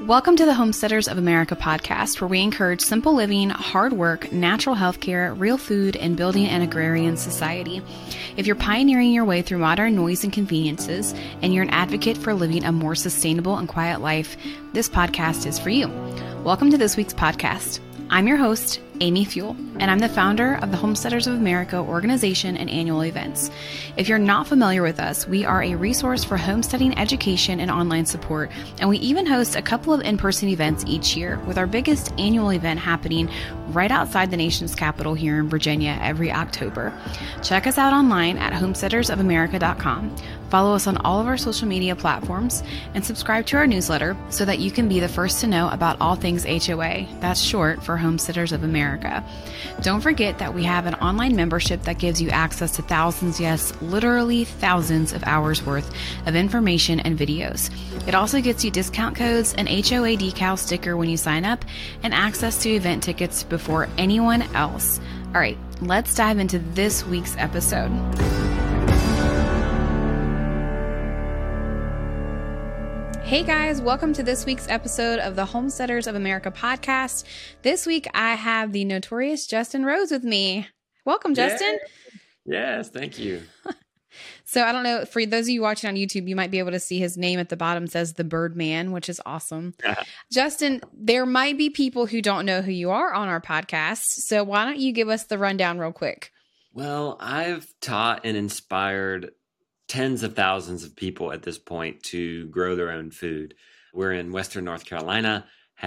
Welcome to the Homesteaders of America podcast, where we encourage simple living, hard work, natural health care, real food, and building an agrarian society. If you're pioneering your way through modern noise and conveniences, and you're an advocate for living a more sustainable and quiet life, this podcast is for you. Welcome to this week's podcast. I'm your host, Amy Fuel, and I'm the founder of the Homesteaders of America organization and annual events. If you're not familiar with us, we are a resource for homesteading education and online support, and we even host a couple of in-person events each year, with our biggest annual event happening right outside the nation's capital here in Virginia every October. Check us out online at homesteadersofamerica.com. Follow us on all of our social media platforms and subscribe to our newsletter so that you can be the first to know about all things HOA. That's short for Homesteaders of America. Don't forget that we have an online membership that gives you access to thousands, yes, literally thousands of hours worth of information and videos. It also gets you discount codes, an HOA decal sticker when you sign up, and access to event tickets before anyone else. All right, let's dive into this week's episode. Hey guys, welcome to this week's episode of the Homesteaders of America podcast. This week I have the notorious Justin Rhodes with me. Welcome, Justin. Yes, thank you. So I don't know, for those of you watching on YouTube, you might be able to see his name at the bottom says The Birdman, which is awesome. Justin, there might be people who don't know who you are on our podcast. So why don't you give us the rundown real quick? Well, I've taught and inspired tens of thousands of people at this point to grow their own food. We're in Western North Carolina,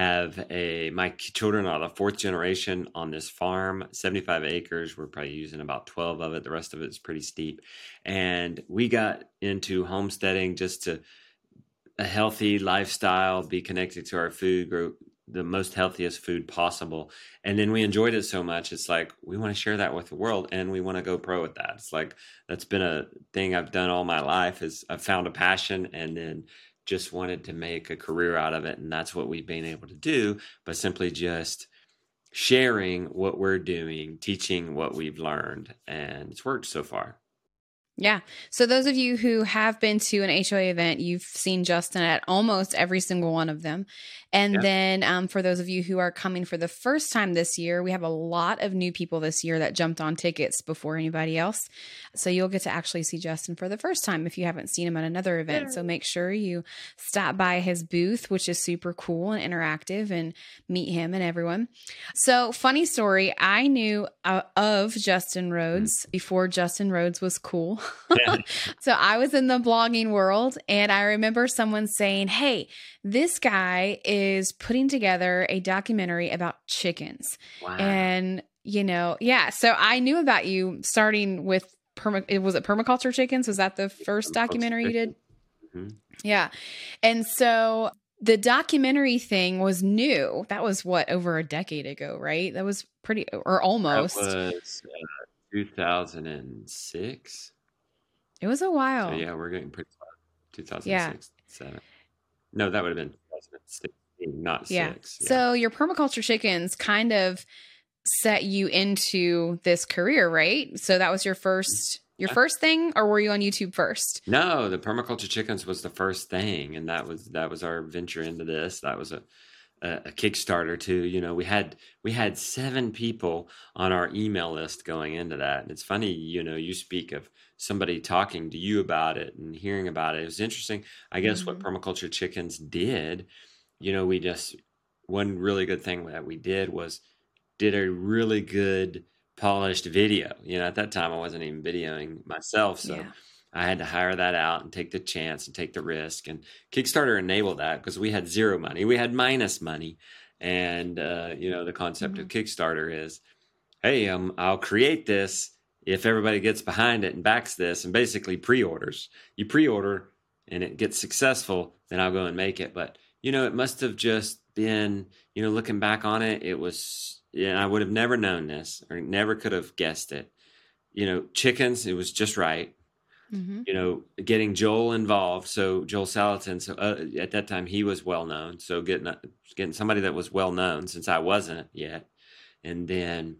my children are the fourth generation on this farm, 75 acres. We're probably using about 12 of it. The rest of it is pretty steep. And we got into homesteading just to a healthy lifestyle, be connected to our food, grow the most healthiest food possible. And then we enjoyed it so much. It's like, we want to share that with the world and we want to go pro with that. It's like, that's been a thing I've done all my life is I've found a passion and then just wanted to make a career out of it. And that's what we've been able to do, but simply just sharing what we're doing, teaching what we've learned, and it's worked so far. Yeah. So those of you who have been to an HOA event, you've seen Justin at almost every single one of them. And then for those of you who are coming for the first time this year, we have a lot of new people this year that jumped on tickets before anybody else. So you'll get to actually see Justin for the first time if you haven't seen him at another event. So make sure you stop by his booth, which is super cool and interactive, and meet him and everyone. So funny story, I knew of Justin Rhodes before Justin Rhodes was cool. So I was in the blogging world and I remember someone saying, hey, this guy is putting together a documentary about chickens. Wow. And, so I knew about you starting with was it permaculture chickens? Was that the first documentary you did? Mm-hmm. Yeah. And so the documentary thing was new. That was over a decade ago, right? That was or almost. That was 2006. It was a while. So yeah, we're getting pretty close. 2006, 7. No, that would have been 2016, not 6. Yeah. So your permaculture chickens kind of set you into this career, right? So that was your first thing, or were you on YouTube first? No, the permaculture chickens was the first thing, and that was our venture into this. That was a Kickstarter too. We had 7 people on our email list going into that. And it's funny, you speak of somebody talking to you about it and hearing about it. It was interesting. I guess what permaculture chickens did, one really good thing that we did a really good polished video. At that time I wasn't even videoing myself. So I had to hire that out and take the chance and take the risk. And Kickstarter enabled that because we had zero money. We had minus money. And, the concept of Kickstarter is, hey, I'll create this if everybody gets behind it and backs this and basically pre-orders. You pre-order and it gets successful, then I'll go and make it. But, it must have just been, looking back on it, it was, I would have never known this or never could have guessed it. Chickens, it was just right. Getting Joel involved. So Joel Salatin, at that time he was well known. So getting somebody that was well known since I wasn't yet. And then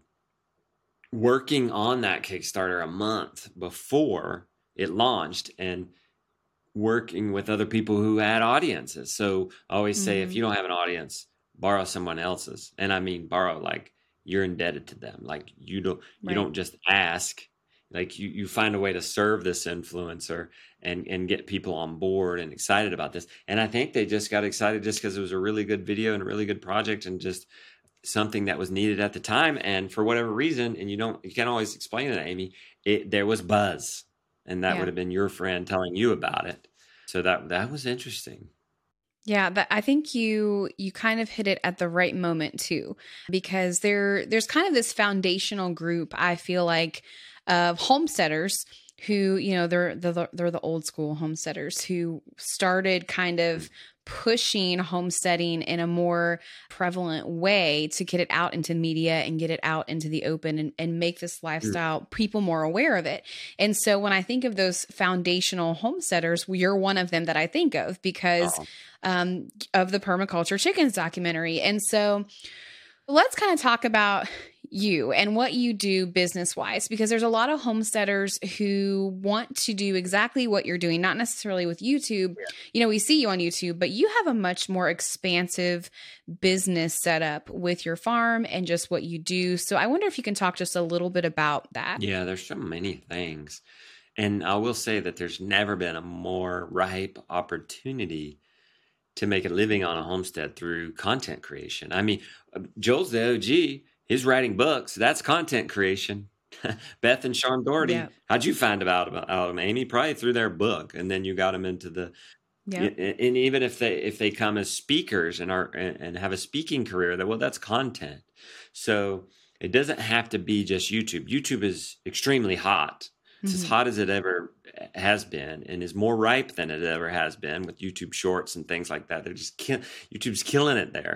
working on that Kickstarter a month before it launched and working with other people who had audiences. So I always say, if you don't have an audience, borrow someone else's. And I mean, borrow, like you're indebted to them. Like you don't just ask, like you find a way to serve this influencer and get people on board and excited about this. And I think they just got excited just because it was a really good video and a really good project and just something that was needed at the time. And for whatever reason, and you can't always explain it, Amy, there was buzz, and that would have been your friend telling you about it. So that was interesting. Yeah, I think you kind of hit it at the right moment too, because there's kind of this foundational group, I feel like, of homesteaders who, they're the old school homesteaders who started kind of pushing homesteading in a more prevalent way to get it out into media and get it out into the open and make this lifestyle people more aware of it. And so when I think of those foundational homesteaders, you're one of them that I think of because of the Permaculture Chickens documentary. And so let's kind of talk about you and what you do business-wise, because there's a lot of homesteaders who want to do exactly what you're doing, not necessarily with YouTube. Yeah. We see you on YouTube, but you have a much more expansive business setup with your farm and just what you do. So I wonder if you can talk just a little bit about that. Yeah, there's so many things. And I will say that there's never been a more ripe opportunity to make a living on a homestead through content creation. I mean, Joel's the OG. He's writing books. That's content creation. Beth and Sean Doherty. Yeah. How'd you find about them, Amy? Probably through their book, and then you got them into the. Yeah. And even if they come as speakers and have a speaking career, that's content. So it doesn't have to be just YouTube. YouTube is extremely hot. It's as hot as it ever has been, and is more ripe than it ever has been with YouTube Shorts and things like that. They're just YouTube's killing it there,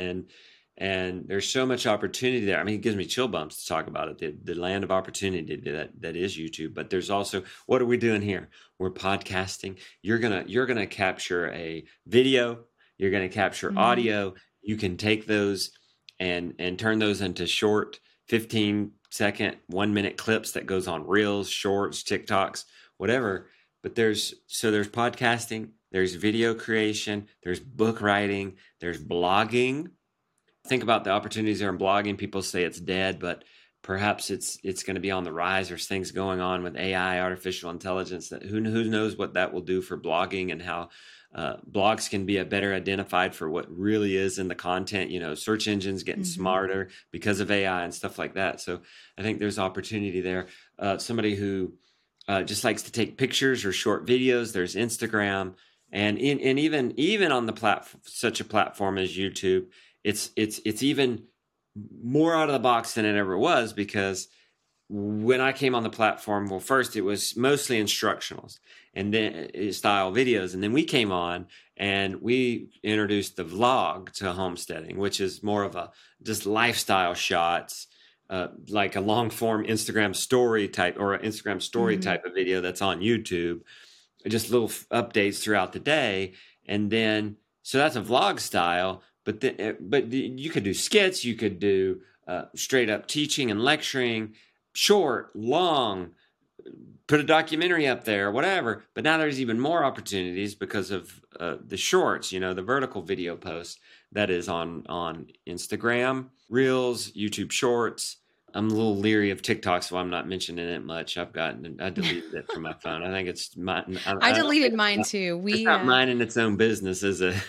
and there's so much opportunity there. I mean, it gives me chill bumps to talk about it. The land of opportunity that is YouTube. But there's also, what are we doing here? We're podcasting. You're gonna capture a video. You're gonna capture audio. You can take those and turn those into short 15-second, 1-minute clips that goes on Reels, Shorts, TikToks, whatever. But there's podcasting, there's video creation, there's book writing, there's blogging. Think about the opportunities there in blogging. People say it's dead, but perhaps it's going to be on the rise. There's things going on with AI, artificial intelligence, that who knows what that will do for blogging and how blogs can be better identified for what really is in the content. Search engines getting smarter because of AI and stuff like that. So I think there's opportunity there. Somebody who just likes to take pictures or short videos. There's Instagram, and even on the platform, such a platform as YouTube. It's even more out of the box than it ever was, because when I came on the platform, well, first it was mostly instructionals and then style videos. And then we came on and we introduced the vlog to homesteading, which is more of a just lifestyle shots, like a long form Instagram story type or an Instagram story type of video that's on YouTube, just little updates throughout the day. And then, so that's a vlog style. But you could do skits, you could do straight up teaching and lecturing, short, long, put a documentary up there, whatever. But now there's even more opportunities because of the shorts, the vertical video posts that is on Instagram, Reels, YouTube Shorts. I'm a little leery of TikTok, so I'm not mentioning it much. I deleted it from my phone. I think it's mine. I deleted mine too. It's not mine in its own business, is it?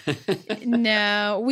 No,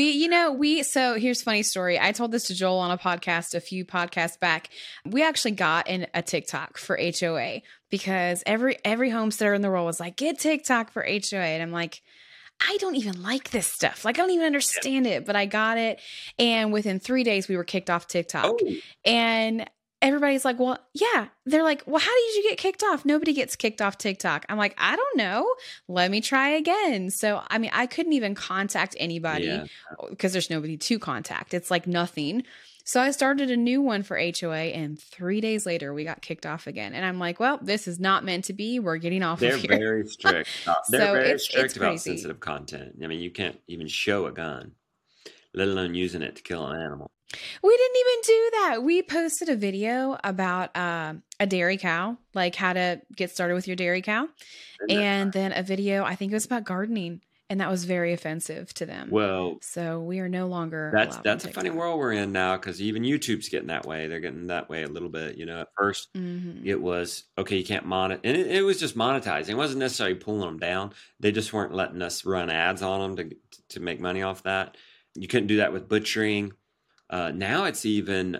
so here's a funny story. I told this to Joel on a podcast a few podcasts back. We actually got a TikTok for HOA because every homesteader in the world was like, get TikTok for HOA. And I'm like, I don't even like this stuff. Like, I don't even understand it, but I got it. And within 3 days, we were kicked off TikTok. Oh. And everybody's like, well, yeah. They're like, well, how did you get kicked off? Nobody gets kicked off TikTok. I'm like, I don't know. Let me try again. So, I mean, I couldn't even contact anybody because there's nobody to contact. It's like nothing. So I started a new one for HOA, and 3 days later, we got kicked off again. And I'm like, well, this is not meant to be. We're getting off of here. They're very strict. They're very strict about sensitive content. I mean, you can't even show a gun, let alone using it to kill an animal. We didn't even do that. We posted a video about a dairy cow, like how to get started with your dairy cow. And then a video, I think it was about gardening. And that was very offensive to them. Well, so we are no longer that's allowed on a funny world we're in now, because even YouTube's getting that way. They're getting that way a little bit. At first it was, okay, you can't monetize. And it was just monetizing. It wasn't necessarily pulling them down. They just weren't letting us run ads on them to make money off that. You couldn't do that with butchering. Now it's even,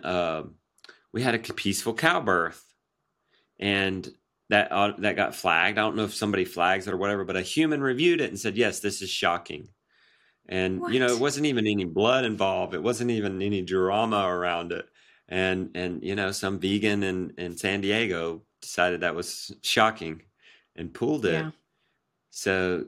we had a peaceful cow birth, and that got flagged. I don't know if somebody flags it or whatever, but a human reviewed it and said, yes, this is shocking. And, it wasn't even any blood involved. It wasn't even any drama around it. And some vegan in San Diego decided that was shocking and pulled it. Yeah. So,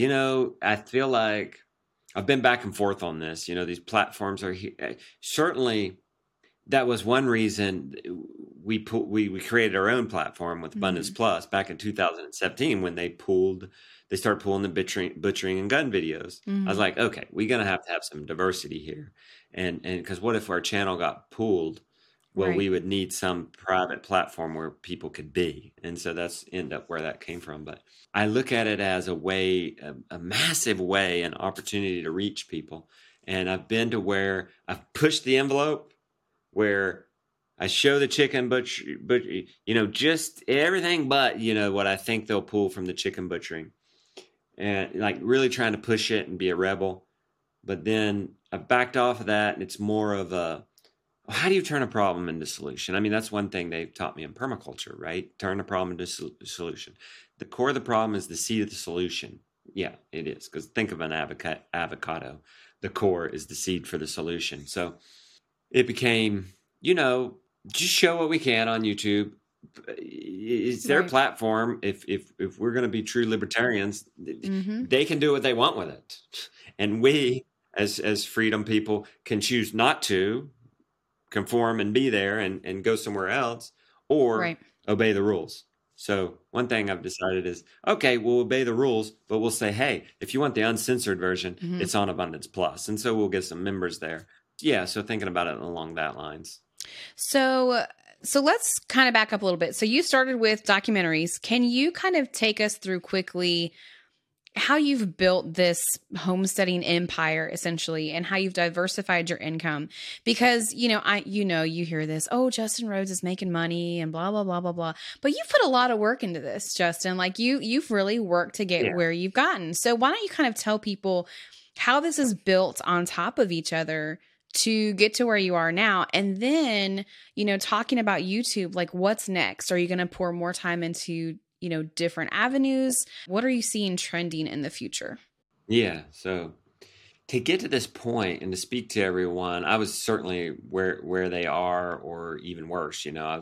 I feel like I've been back and forth on this. These platforms are certainly, that was one reason we created our own platform with Abundance Plus back in 2017 when they started pulling the butchering and gun videos. I was like, okay, we're going to have some diversity here. And because what if our channel got pulled? Well, we would need some private platform where people could be. And so that's end up where that came from. But I look at it as a massive way, an opportunity to reach people. And I've been to where I've pushed the envelope, where I show the chicken butcher, just everything but, what I think they'll pull from the chicken butchering. And like really trying to push it and be a rebel. But then I've backed off of that, and it's more of how do you turn a problem into solution? I mean, that's one thing they've taught me in permaculture, right? Turn a problem into solution. The core of the problem is the seed of the solution. Yeah, it is. Because think of an avocado. The core is the seed for the solution. So it became, just show what we can on YouTube. It's their platform. If we're going to be true libertarians, they can do what they want with it. And we, as freedom people, can choose not to conform and be there and go somewhere else, or obey the rules. So one thing I've decided is, okay, we'll obey the rules, but we'll say, hey, if you want the uncensored version, it's on Abundance Plus. And so we'll get some members there. Yeah, so thinking about it along that lines. So let's kind of back up a little bit. So you started with documentaries. Can you kind of take us through quickly how you've built this homesteading empire, essentially, and how you've diversified your income? Because, you hear this, oh, Justin Rhodes is making money and blah, blah, blah, blah, blah. But you've put a lot of work into this, Justin. Like you've really worked to get where you've gotten. So why don't you kind of tell people how this is built on top of each other to get to where you are now? And then, talking about YouTube, like what's next? Are you going to pour more time into different avenues? What are you seeing trending in the future? Yeah. So to get to this point and to speak to everyone, I was certainly where they are, or even worse.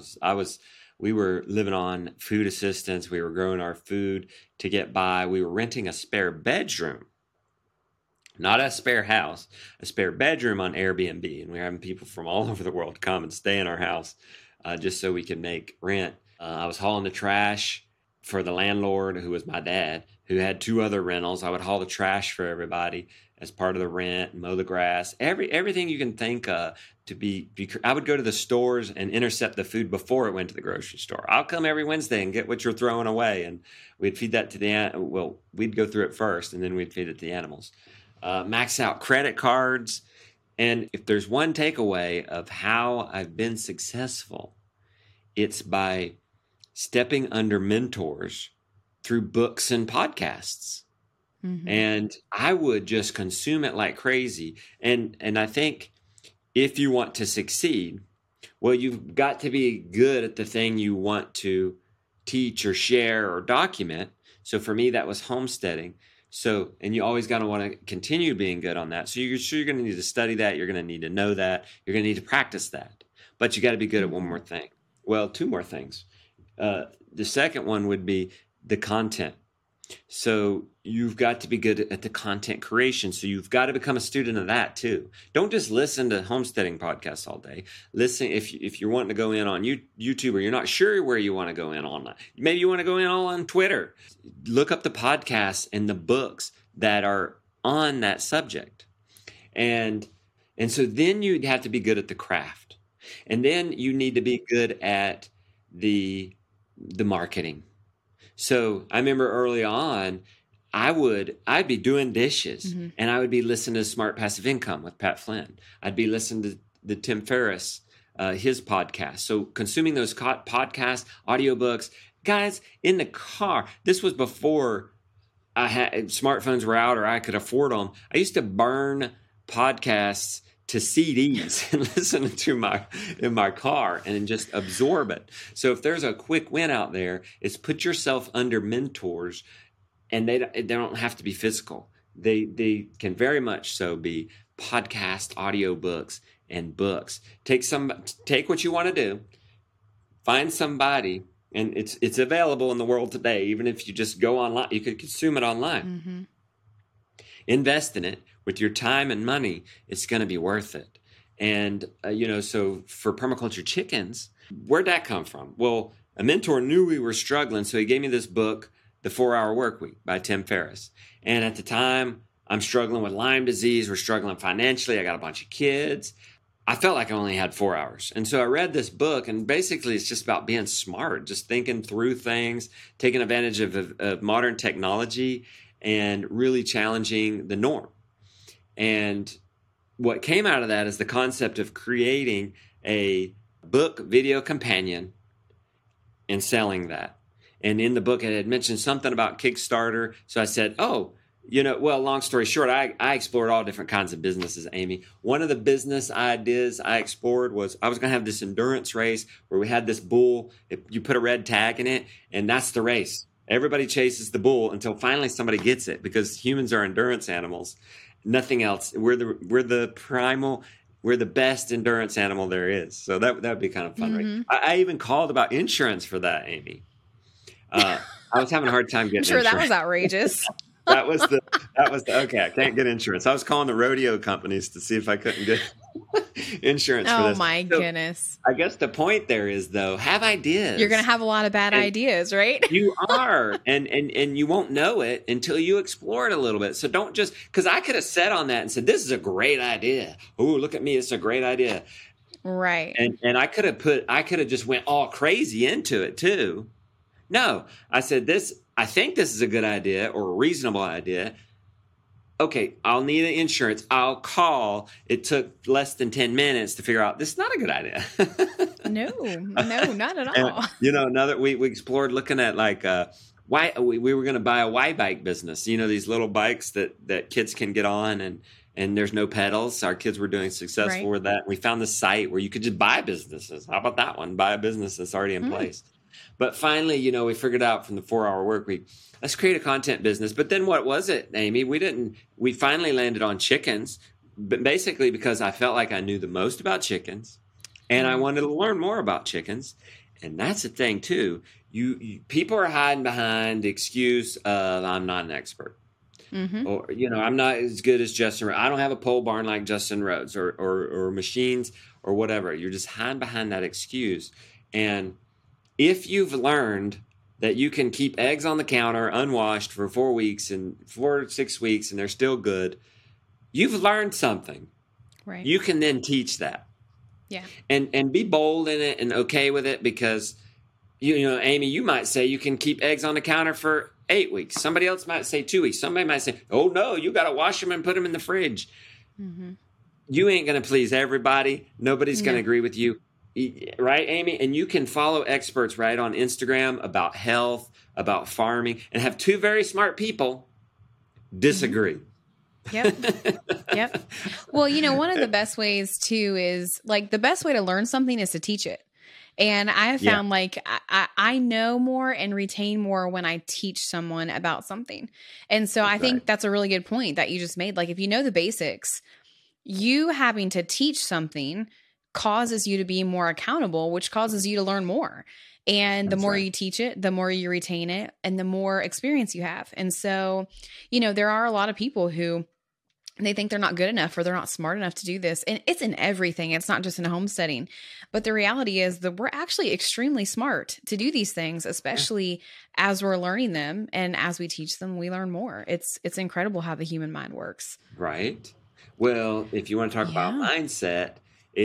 We were living on food assistance. We were growing our food to get by. We were renting a spare bedroom, not a spare house, a spare bedroom on Airbnb. And we were having people from all over the world come and stay in our house just so we could make rent. I was hauling the trash for the landlord, who was my dad, who had 2 other rentals. I would haul the trash for everybody as part of the rent, mow the grass, everything you can think of to be. I would go to the stores and intercept the food before it went to the grocery store. I'll come every Wednesday and get what you're throwing away, and we'd feed that to we'd go through it first, and then we'd feed it to the animals. Max out credit cards. And if there's one takeaway of how I've been successful, it's by stepping under mentors through books and podcasts. And I would just consume it like crazy. And I think if you want to succeed, well, you've got to be good at the thing you want to teach or share or document. So for me, that was homesteading. So, and you always got to want to continue being good on that. So you're going to need to study that. You're going to need to know that. You're going to need to practice that. But you got to be good at one more thing. Well, 2 more things. The second one would be the content. So you've got to be good at the content creation. So you've got to become a student of that too. Don't just listen to homesteading podcasts all day. Listen, if you're wanting to go in on YouTube, or you're not sure where you want to go in online, maybe you want to go in all on Twitter. Look up the podcasts and the books that are on that subject. And And so then you'd have to be good at the craft. And then you need to be good at the marketing. So I remember early on, I'd be doing dishes and I would be listening to Smart Passive Income with Pat Flynn. I'd be listening to the Tim Ferriss, his podcast. So consuming those podcasts, audiobooks, guys, in the car. This was before smartphones were out or I could afford them. I used to burn podcasts to CDs and listen to in my car and just absorb it. So if there's a quick win out there, it's put yourself under mentors, and they don't have to be physical. They can very much so be podcast, audiobooks, and books. Take what you want to do, find somebody, and it's available in the world today. Even if you just go online, you could consume it online. Invest in it with your time and money. It's going to be worth it. And so for permaculture chickens, where'd that come from? Well, a mentor knew we were struggling, so he gave me this book, The 4-Hour Workweek by Tim Ferriss. And at the time, I'm struggling with Lyme disease. We're struggling financially. I got a bunch of kids. I felt like I only had 4 hours. And so I read this book, and basically it's just about being smart, just thinking through things, taking advantage of modern technology, and really challenging the norm. And what came out of that is the concept of creating a book video companion and selling that. And in the book, it had mentioned something about Kickstarter. So I said, long story short, I explored all different kinds of businesses, Amy. One of the business ideas I explored was I was going to have this endurance race where we had this bull. You put a red tag in it, and that's the race. Everybody chases the bull until finally somebody gets it, because humans are endurance animals. Nothing else. We're the best endurance animal there is. So that would be kind of fun, right? I even called about insurance for that, Amy. I was having a hard time getting insurance. That was outrageous. That was the okay. I can't get insurance. I was calling the rodeo companies to see if I couldn't get insurance for this. Oh my goodness. I guess the point there is, though, have ideas. You're going to have a lot of bad ideas, right? You are. And you won't know it until you explore it a little bit. So don't just, because I could have sat on that and said, this is a great idea. Oh, look at me. It's a great idea. Right. And I could have just went all crazy into it too. No, I said I think this is a good idea or a reasonable idea. Okay, I'll need an insurance. I'll call. It took less than 10 minutes to figure out this is not a good idea. No, not at all. And, we explored looking at why we were going to buy a Y bike business. These little bikes that kids can get on and there's no pedals. Our kids were doing successful with that. We found the site where you could just buy businesses. How about that one? Buy a business that's already in place. But finally, we figured out from the 4-Hour Workweek, let's create a content business. But then what was it, Amy? We finally landed on chickens, but basically because I felt like I knew the most about chickens and I wanted to learn more about chickens. And that's the thing too. People are hiding behind the excuse of I'm not an expert. Or, I'm not as good as Justin Rhodes. I don't have a pole barn like Justin Rhodes or machines or whatever. You're just hiding behind that excuse. And if you've learned that you can keep eggs on the counter unwashed for 4 weeks and 4 to 6 weeks and they're still good, you've learned something. Right. You can then teach that. Yeah. And be bold in it and okay with it, because Amy, you might say you can keep eggs on the counter for 8 weeks. Somebody else might say 2 weeks. Somebody might say, oh no, you got to wash them and put them in the fridge. You ain't going to please everybody. Nobody's going to agree with you. Right, Amy? And you can follow experts right on Instagram about health, about farming, and have two very smart people disagree. Yep. Well, one of the best ways too is the best way to learn something is to teach it. And I have found I know more and retain more when I teach someone about something. And so I think that's a really good point that you just made. If you know the basics, you having to teach something causes you to be more accountable, which causes you to learn more. And the more you teach it, the more you retain it and the more experience you have. And so, there are a lot of people who they think they're not good enough or they're not smart enough to do this. And it's in everything. It's not just in a homesteading. But the reality is that we're actually extremely smart to do these things, especially as we're learning them. And as we teach them, we learn more. It's incredible how the human mind works. Right. Well, if you want to talk about mindset,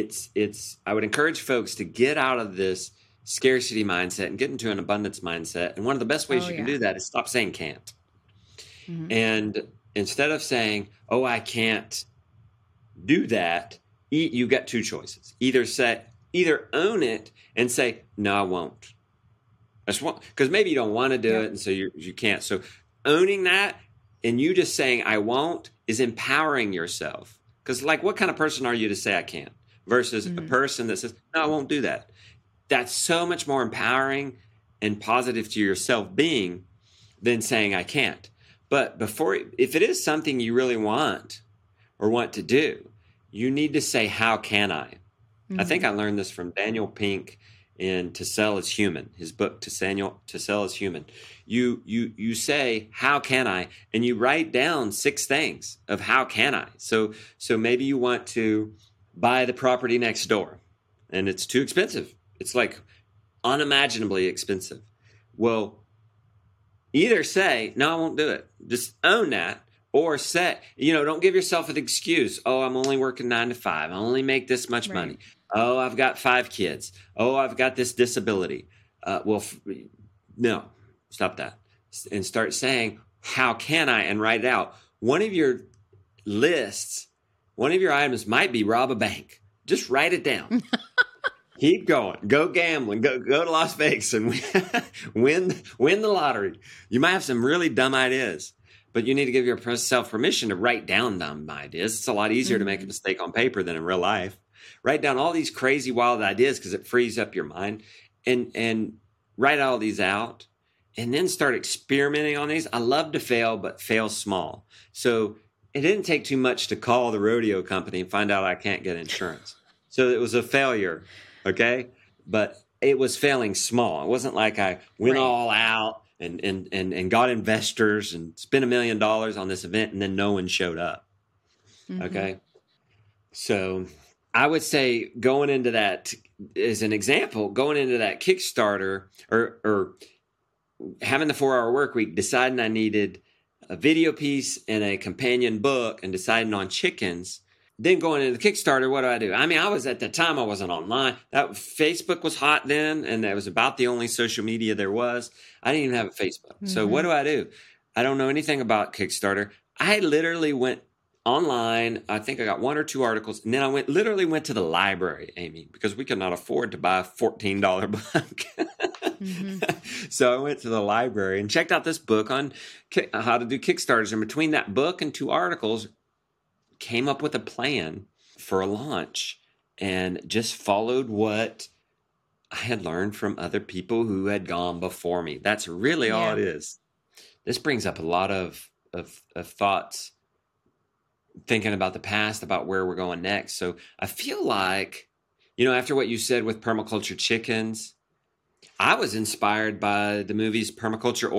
I would encourage folks to get out of this scarcity mindset and get into an abundance mindset. And one of the best ways you can do that is stop saying can't. Mm-hmm. And instead of saying, oh, I can't do that, you got two choices. Either own it and say, no, I won't. Because maybe you don't want to do it, and so you can't. So owning that and you just saying, I won't, is empowering yourself. Because like, what kind of person are you to say I can't versus a person that says, no, I won't do that? That's so much more empowering and positive to your self-being than saying I can't. But if it is something you really want or want to do, you need to say, how can I? Mm-hmm. I think I learned this from Daniel Pink in To Sell Is Human, his book, To Sell Is Human. You say, how can I? And you write down 6 things of how can I. So maybe you want to buy the property next door and it's too expensive. It's like unimaginably expensive. Well, either say, no, I won't do it. Just own that. Or say, don't give yourself an excuse. Oh, I'm only working 9 to 5. I only make this much money. Oh, I've got 5 kids. Oh, I've got this disability. No, stop that. And start saying, how can I? And write it out. One of your lists, one of your items might be rob a bank. Just write it down. Keep going. Go gambling. Go to Las Vegas and win the lottery. You might have some really dumb ideas, but you need to give yourself permission to write down dumb ideas. It's a lot easier to make a mistake on paper than in real life. Write down all these crazy, wild ideas because it frees up your mind, and write all these out, and then start experimenting on these. I love to fail, but fail small. So it didn't take too much to call the rodeo company and find out I can't get insurance. So it was a failure. Okay. But it was failing small. It wasn't like I went all out and got investors and spent $1 million on this event and then no one showed up. Mm-hmm. Okay. So I would say going into that as an example, going into that Kickstarter or having the 4-hour work week, deciding I needed a video piece and a companion book and deciding on chickens. Then going into the Kickstarter, what do? I mean, at the time I wasn't online. Facebook was hot then, and that was about the only social media there was. I didn't even have a Facebook. Mm-hmm. So what do? I don't know anything about Kickstarter. I literally went online. I think I got 1 or 2 articles, and then I literally went to the library, Amy, because we could not afford to buy a $14 book. Mm-hmm. So I went to the library and checked out this book on how to do Kickstarters. And between that book and 2 articles, came up with a plan for a launch and just followed what I had learned from other people who had gone before me. That's really all it is. This brings up a lot of thoughts, thinking about the past, about where we're going next. So I feel like, after what you said with permaculture chickens, I was inspired by the movie Permaculture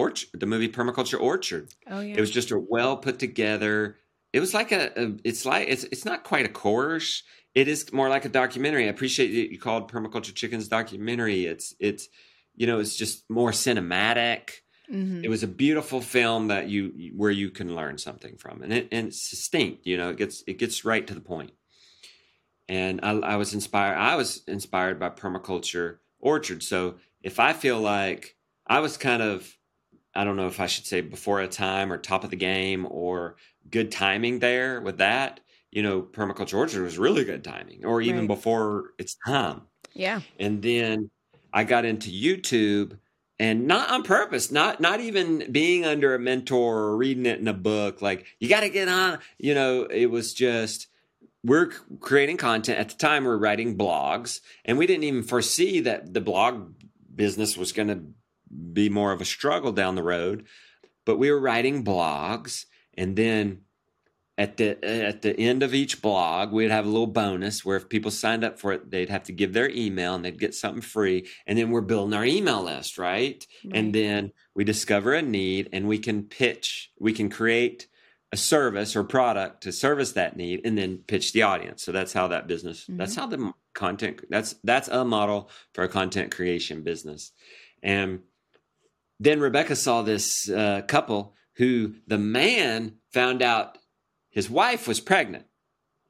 Orchard. Oh yeah. It was just a well put together. It was like it's not quite a course. It is more like a documentary. I appreciate that you called Permaculture Chickens documentary. It's just more cinematic. Mm-hmm. It was a beautiful film that where you can learn something from, and it's succinct. It gets right to the point. And I was inspired. I was inspired by Permaculture Orchard. So if I feel like I was kind of, I don't know if I should say before a time or top of the game or good timing there with that, Permaculture Orchard was really good timing, or even before its time. Yeah. And then I got into YouTube, and not on purpose, not even being under a mentor or reading it in a book. Like, you got to get on, it was just, we're creating content. At the time, we're writing blogs, and we didn't even foresee that the blog business was going to be more of a struggle down the road. But we were writing blogs, and then at the end of each blog, we'd have a little bonus where if people signed up for it, they'd have to give their email and they'd get something free. And then we're building our email list, right? And then we discover a need, and we can create a service or product to service that need, and then pitch the audience. So that's how that business, that's how the content, that's a model for a content creation business. And then Rebecca saw this couple who the man found out his wife was pregnant.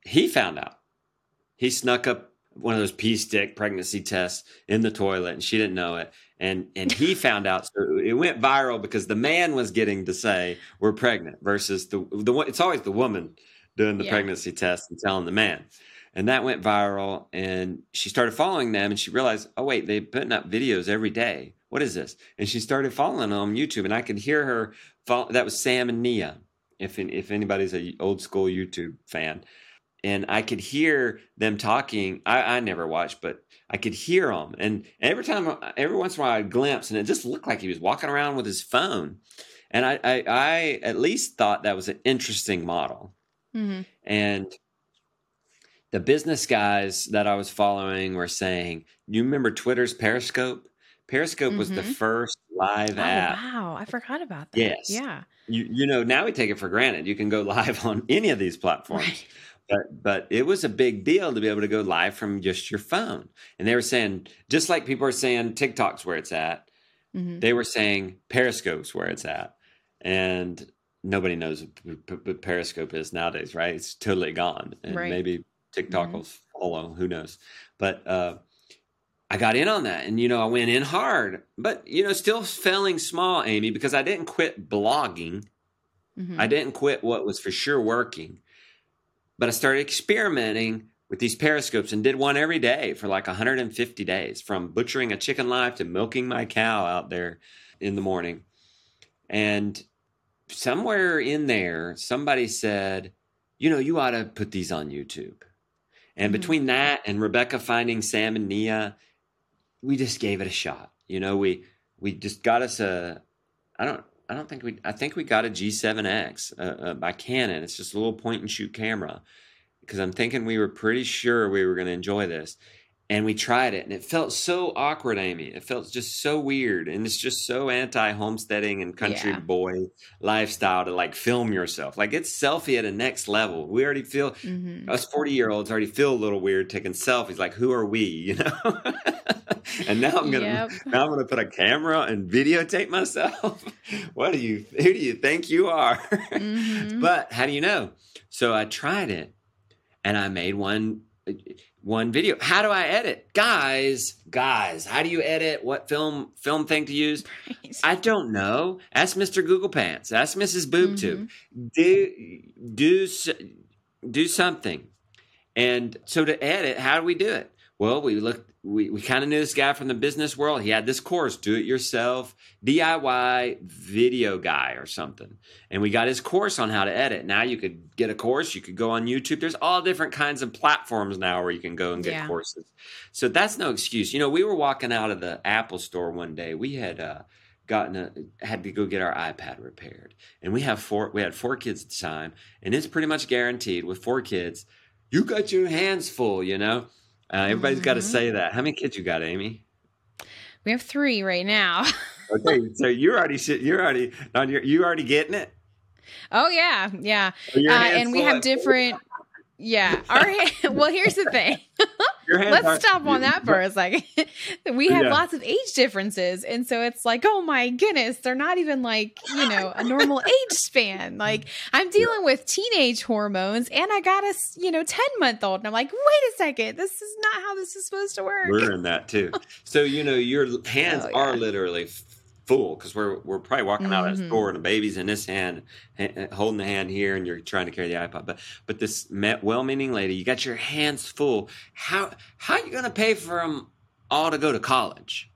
he found out. He snuck up one of those pea stick pregnancy tests in the toilet, and she didn't know it. And he found out. So it went viral because the man was getting to say we're pregnant versus the it's always the woman doing the pregnancy test and telling the man. And that went viral, and she started following them, and she realized, oh wait, they're putting up videos every day. What is this? And she started following them on YouTube, and I could hear her that was Sam and Nia, if anybody's an old school YouTube fan. And I could hear them talking. I never watched, but I could hear them. And every once in a while I'd glimpse, and it just looked like he was walking around with his phone. And I at least thought that was an interesting model. Mm-hmm. And the business guys that I was following were saying, you remember Twitter's Periscope? Periscope was the first live app. Wow, I forgot about that. Yes. Yeah. You know, now we take it for granted. You can go live on any of these platforms. Right. But it was a big deal to be able to go live from just your phone. And they were saying, just like people are saying TikTok's where it's at, they were saying Periscope's where it's at. And nobody knows what Periscope is nowadays, right? It's totally gone. And maybe TikTok will follow, who knows. But I got in on that, and, I went in hard. But, still failing small, Amy, because I didn't quit blogging. I didn't quit what was for sure working. But I started experimenting with these Periscopes and did one every day for like 150 days, from butchering a chicken live to milking my cow out there in the morning. And somewhere in there, somebody said, you ought to put these on YouTube. And between that and Rebecca finding Sam and Nia, we just gave it a shot. We just got us I think we got a G7X by Canon. It's just a little point and shoot camera, because I'm thinking we were pretty sure we were going to enjoy this. And we tried it, and it felt so awkward, Amy. It felt just so weird. And it's just so anti-homesteading and country boy lifestyle to like film yourself. Like, it's selfie at a next level. We already feel, us 40-year-olds already feel a little weird taking selfies. Like, who are we, And now I'm gonna put a camera and videotape myself. Who do you think you are? But how do you know? So I tried it, and I made one video. How do I edit? Guys, how do you edit? What film thing to use? Right. I don't know. Ask Mr. Google Pants. Ask Mrs. BoobTube. Do something. And so to edit, how do we do it? Well, we kind of knew this guy from the business world. He had this course, do it yourself, DIY video guy or something. And we got his course on how to edit. Now you could get a course. You could go on YouTube. There's all different kinds of platforms now where you can go and get courses. So that's no excuse. We were walking out of the Apple store one day. We had had to go get our iPad repaired. And we had 4 kids at the time. And it's pretty much guaranteed with 4 kids, you got your hands full, Everybody's got to say that. How many kids you got, Amy? We have 3 right now. Okay, so you already getting it? Oh yeah. And we have different. Yeah. Well, here's the thing. Let's stop on that for a second. We have lots of age differences. And so it's like, oh my goodness, they're not even like, a normal age span. Like, I'm dealing with teenage hormones, and I got a, 10-month-old. And I'm like, wait a second, this is not how this is supposed to work. We're in that too. So, your hands are literally full, because we're probably walking out of that store and the baby's in this hand, holding the hand here, and you're trying to carry the iPod. But this well-meaning lady, you got your hands full. How are you going to pay for them all to go to college?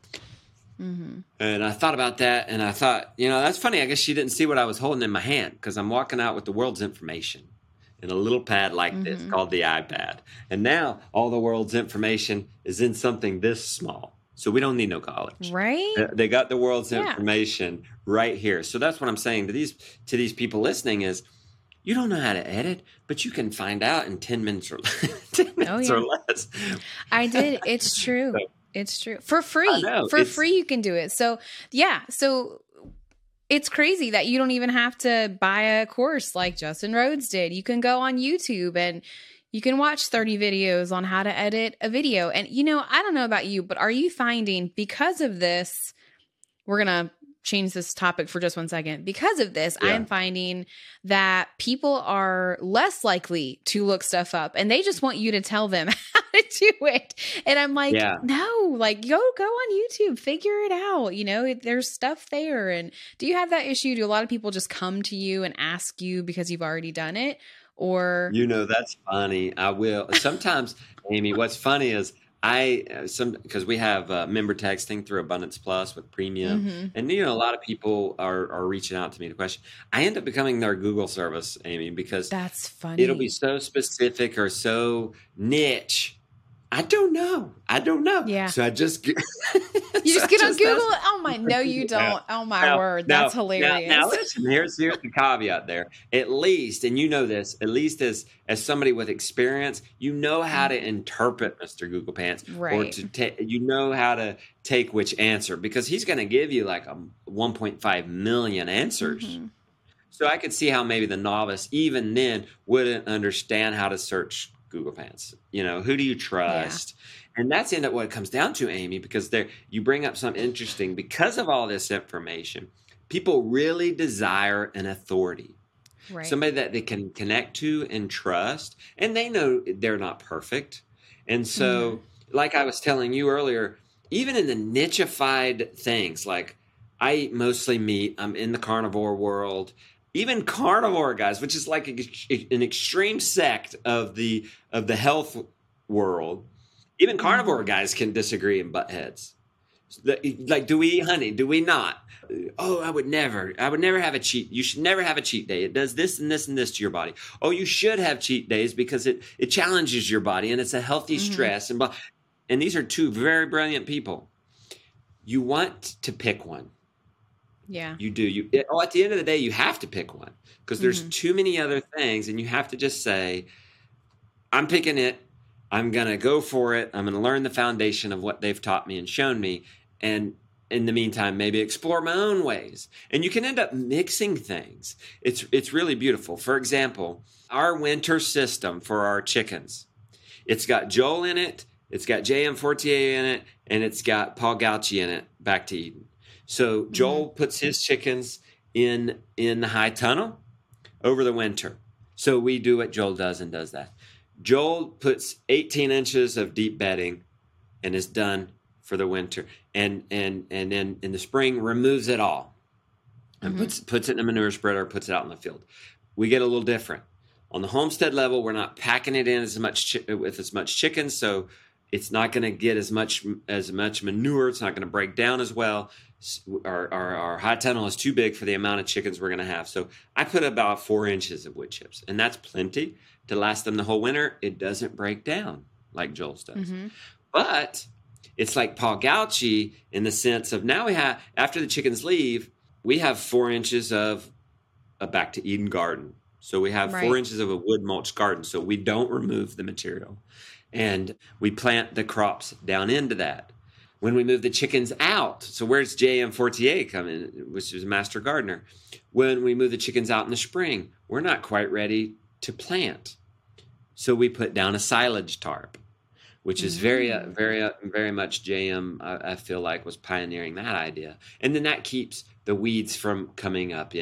And I thought about that, and I thought, that's funny. I guess she didn't see what I was holding in my hand, because I'm walking out with the world's information in a little pad like this called the iPad. And now all the world's information is in something this small. So we don't need no college. Right? They got the world's information right here. So that's what I'm saying to these people listening is, you don't know how to edit, but you can find out in 10 minutes or or less. I did. It's true. It's true. For free. For free you can do it. So, So it's crazy that you don't even have to buy a course like Justin Rhodes did. You can go on YouTube and you can watch 30 videos on how to edit a video. And, I don't know about you, but are you finding, because of this, we're going to change this topic for just one second. Because of this, Yeah. I'm finding that people are less likely to look stuff up and they just want you to tell them how to do it. And I'm like, Yeah. no, like go on YouTube, figure it out. You know, there's stuff there. And do you have that issue? Do a lot of people just come to you and ask you because you've already done it? Or That's funny. I will sometimes, Amy. What's funny is because we have member texting through Abundance Plus with premium, and a lot of people are reaching out to me to question. I end up becoming their Google service, Amy, because that's funny. It'll be so specific or so niche. I don't know. Yeah. So I just you just get on Google. Oh my, no, you don't. Oh my word, that's hilarious. Now listen. Here's the caveat there. At least, and this, at least as somebody with experience, you know how to interpret Mr. Google Pants, right? Or to how to take which answer, because he's going to give you like 1.5 million answers. So I could see how maybe the novice, even then, wouldn't understand how to search Google Pants. Who do you trust? Yeah. And that's end up what it comes down to, Amy, because you bring up something interesting. Because of all this information, people really desire an authority, right? Somebody that they can connect to and trust, and they know they're not perfect. And so, like I was telling you earlier, even in the nicheified things, like I eat mostly meat, I'm in the carnivore world. Even carnivore guys, which is like an extreme sect of the health world, even carnivore guys can disagree and butt heads. Like, do we eat honey? Do we not? Oh, I would never have a cheat. You should never have a cheat day. It does this and this and this to your body. Oh, you should have cheat days because it challenges your body and it's a healthy stress. And these are two very brilliant people. You want to pick one. Yeah, you do. At the end of the day, you have to pick one because there's too many other things, and you have to just say, "I'm picking it. I'm gonna go for it. I'm gonna learn the foundation of what they've taught me and shown me, and in the meantime, maybe explore my own ways." And you can end up mixing things. It's really beautiful. For example, our winter system for our chickens, it's got Joel in it, it's got JM Fortier in it, and it's got Paul Gauci in it. Back to Eden. So Joel puts his chickens in the high tunnel over the winter. So we do what Joel does and does that. Joel puts 18 inches of deep bedding and is done for the winter. And then in the spring removes it all and puts it in a manure spreader, puts it out in the field. We get a little different. On the homestead level, we're not packing it in with as much chicken, so it's not going to get as much manure. It's not going to break down as well. Our high tunnel is too big for the amount of chickens we're going to have. So I put about 4 inches of wood chips, and that's plenty to last them the whole winter. It doesn't break down like Joel's does. But it's like Paul Gauci in the sense of now after the chickens leave, we have 4 inches of a Back to Eden garden. So we have 4 inches of a wood mulch garden. So we don't remove the material. And we plant the crops down into that. When we move the chickens out, so where's JM Fortier coming, which is a master gardener? When we move the chickens out in the spring, we're not quite ready to plant. So we put down a silage tarp, which is very, very, very much JM, I feel like, was pioneering that idea. And then that keeps the weeds from coming up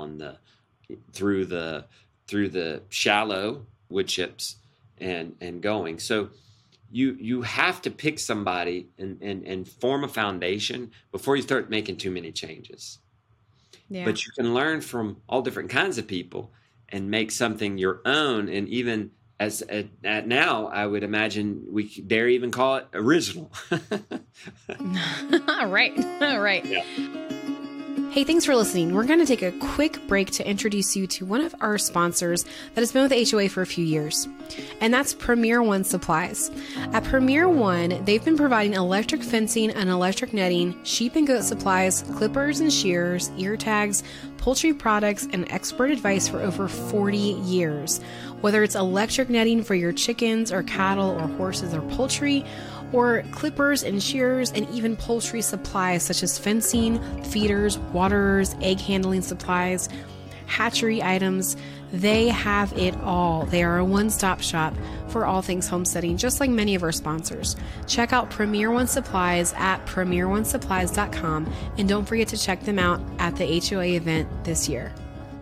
through the shallow wood chips and going. So you have to pick somebody and form a foundation before you start making too many changes. Yeah. But you can learn from all different kinds of people and make something your own. And even at now, I would imagine we dare even call it original. Right. Yeah. Hey, thanks for listening. We're going to take a quick break to introduce you to one of our sponsors that has been with HOA for a few years, and that's Premier One Supplies. At Premier One, they've been providing electric fencing and electric netting, sheep and goat supplies, clippers and shears, ear tags, poultry products, and expert advice for over 40 years. Whether it's electric netting for your chickens or cattle or horses or poultry, or clippers and shears, and even poultry supplies such as fencing, feeders, waterers, egg handling supplies. hatchery items. They have it all. They are a one-stop shop for all things homesteading, just like many of our sponsors. Check out Premier One Supplies at premieronesupplies.com, and don't forget to check them out at the HOA event this year.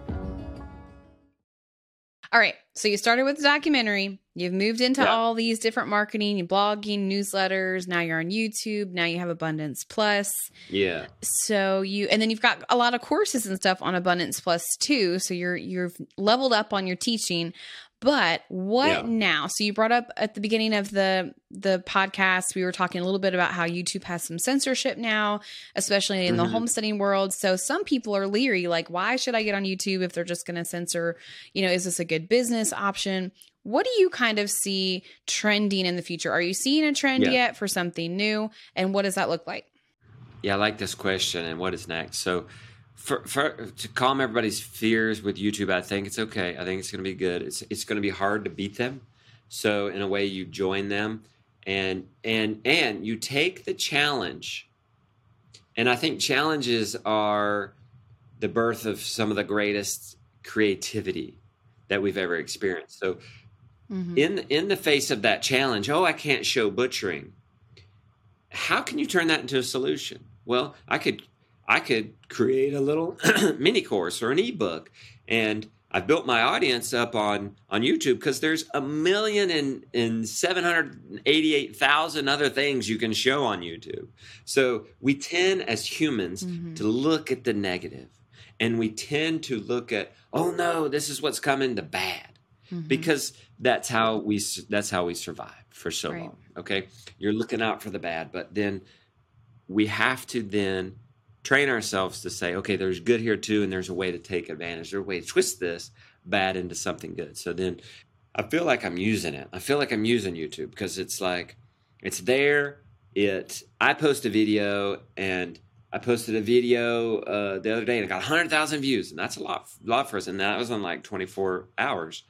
All right. So you started with the documentary. You've moved into all these different marketing, blogging, newsletters. Now you're on YouTube. Now you have Abundance Plus. Yeah. So and then you've got a lot of courses and stuff on Abundance Plus too. So you've leveled up on your teaching. But what now? So you brought up at the beginning of the podcast, we were talking a little bit about how YouTube has some censorship now, especially in the homesteading world. So some people are leery, like, why should I get on YouTube if they're just going to censor? Is this a good business option? What do you kind of see trending in the future? Are you seeing a trend yet for something new? And what does that look like? Yeah, I like this question. And what is next? So to calm everybody's fears with YouTube, I think it's okay. I think it's going to be good. It's going to be hard to beat them. So in a way, you join them and you take the challenge. And I think challenges are the birth of some of the greatest creativity that we've ever experienced. So in the face of that challenge, I can't show butchering. How can you turn that into a solution? Well, I could create a little mini course or an ebook, and I've built my audience up on YouTube because there's 1,788,000 other things you can show on YouTube. So we tend as humans to look at the negative, and we tend to look at, oh no, this is what's coming to bad, because that's how we survive for so long. Okay, you're looking out for the bad, but then we have to then train ourselves to say, okay, there's good here too, and there's a way to take advantage. There's a way to twist this bad into something good. So then I feel like I'm using it. I feel like I'm using YouTube because it's like, it's there. I post a video, and I posted a video the other day, and it got 100,000 views, and that's a lot for us. And that was on like 24 hours.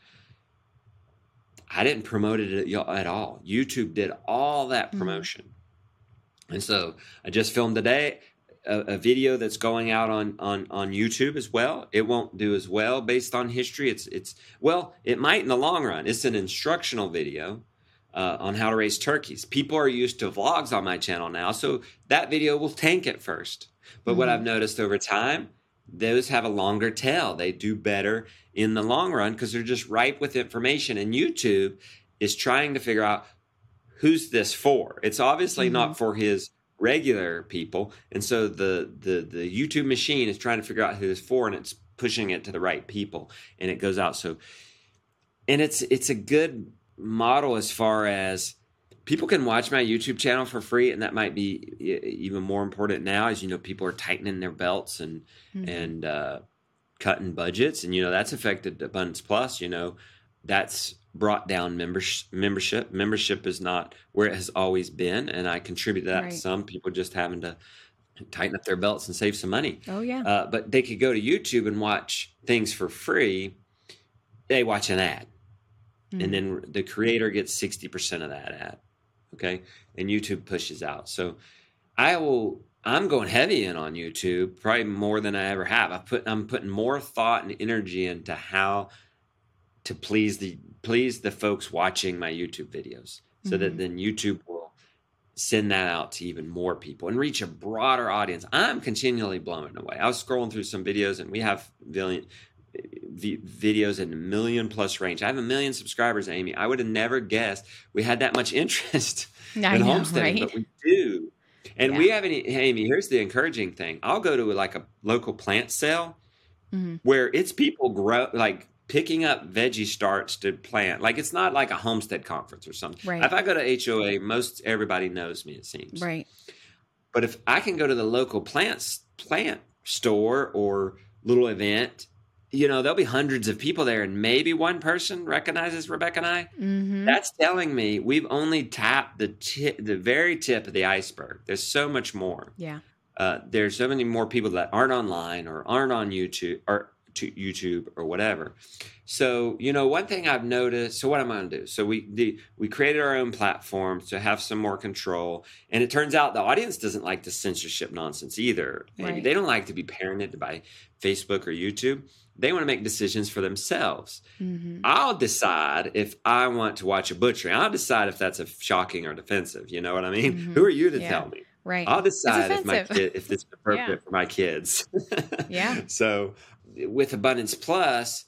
I didn't promote it at all. YouTube did all that promotion. And so I just filmed today a video that's going out on YouTube as well. It won't do as well based on history. It might in the long run. It's an instructional video on how to raise turkeys. People are used to vlogs on my channel now, so that video will tank at first. But what I've noticed over time, those have a longer tail. They do better in the long run because they're just ripe with information. And YouTube is trying to figure out, who's this for? It's obviously not for his regular people, and so the YouTube machine is trying to figure out who it's for, and it's pushing it to the right people, and it goes out. So, and it's a good model as far as people can watch my YouTube channel for free, and that might be even more important now, as people are tightening their belts and cutting budgets, and that's affected Abundance Plus. That's brought down membership. Membership is not where it has always been, and I contribute to that. Some people just having to tighten up their belts and save some money. Oh yeah. But they could go to YouTube and watch things for free. They watch an ad, and then the creator gets 60% of that ad. Okay, and YouTube pushes out. So I'm going heavy in on YouTube, probably more than I ever have. I'm putting more thought and energy into how to please the folks watching my YouTube videos, so that then YouTube will send that out to even more people and reach a broader audience. I'm continually blown away. I was scrolling through some videos, and we have videos in 1 million plus range. I have 1 million subscribers, Amy. I would have never guessed we had that much interest in homesteading, but we do. And we haven't, Amy, here's the encouraging thing. I'll go to like a local plant sale where it's people picking up veggie starts to plant. Like, it's not like a homestead conference or something. Right. If I go to HOA, most everybody knows me, it seems. Right. But if I can go to the local plant store or little event, there'll be hundreds of people there, and maybe one person recognizes Rebecca and I. That's telling me we've only tapped the very tip of the iceberg. There's so much more. Yeah. There's so many more people that aren't online or aren't on YouTube or YouTube or whatever. So, one thing I've noticed, so what am I going to do? So we created our own platform to have some more control. And it turns out the audience doesn't like the censorship nonsense either. Right. They don't like to be parented by Facebook or YouTube. They want to make decisions for themselves. Mm-hmm. I'll decide if I want to watch a butchering. I'll decide if that's shocking or defensive. You know what I mean? Mm-hmm. Who are you to tell me? Right. I'll decide if this is appropriate for my kids. Yeah. So with Abundance Plus,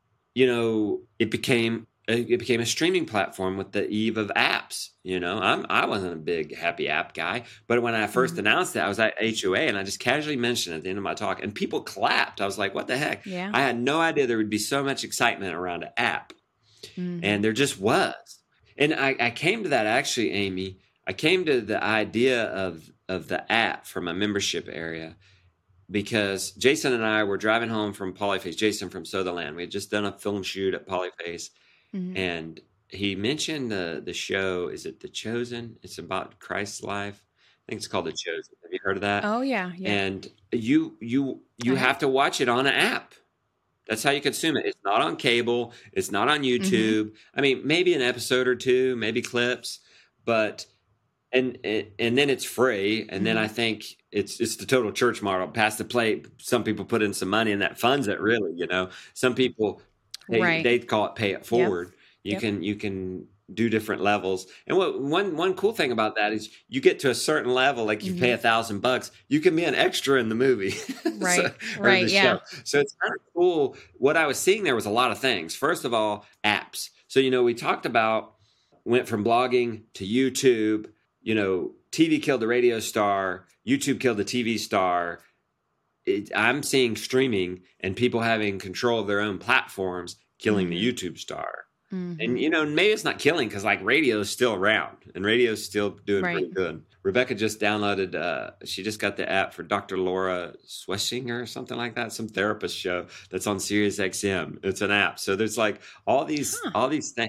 it became a streaming platform with the eve of apps. I wasn't a big happy app guy, but when I first announced it, I was at HOA and I just casually mentioned it at the end of my talk, and people clapped. I was like, what the heck? Yeah. I had no idea there would be so much excitement around an app. And there just was. And I came to that actually, Amy. I came to the idea of the app for my membership area because Jason and I were driving home from Polyface. Jason from Sutherland. We had just done a film shoot at Polyface, and he mentioned the show. Is it The Chosen? It's about Christ's life. I think it's called The Chosen. Have you heard of that? Oh yeah. And you have to watch it on an app. That's how you consume it. It's not on cable. It's not on YouTube. I mean, maybe an episode or two, maybe clips, but and then it's free. And then I think it's the total church model. Pass the plate. Some people put in some money, and that funds it. Really, Some people they call it pay it forward. Yep. You can do different levels. And one cool thing about that is you get to a certain level, like you pay $1,000, you can be an extra in the movie. Right. Right. Yeah. So it's kind of cool. What I was seeing there was a lot of things. First of all, apps. So, we talked about went from blogging to YouTube, TV killed the radio star, YouTube killed the TV star. I'm seeing streaming and people having control of their own platforms killing the YouTube star. And, maybe it's not killing because radio is still around and radio is still doing pretty good. Rebecca just downloaded, she just got the app for Dr. Laura Schlesinger or something like that, some therapist show that's on Sirius XM. It's an app. So there's all these things,